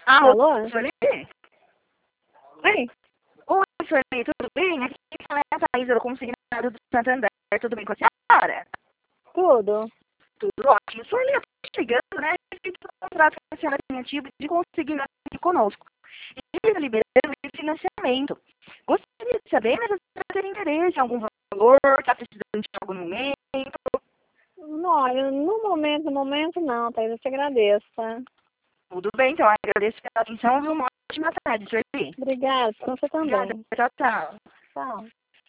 Alô? Sueli? Oi, Oi, Sueli, tudo bem? Aqui é a Thaís, eu consegui nada do Santander. Tudo bem com a senhora? tudo? Tudo ótimo. Sueli, eu tô chegando, né? A gente tem um contrato com a senhora tem ativo de conseguir aqui conosco. E ele está liberando esse financiamento. Gostaria de saber, mas a senhora tem interesse em algum valor? Está precisando de algum momento? Não, olha, no momento não, Thaís, eu te agradeço, tá? Tudo bem, então. Agradeço pela atenção e uma ótima tarde, Sueli. Obrigada, pra você Obrigada. também. Tchau, tchau. Tchau.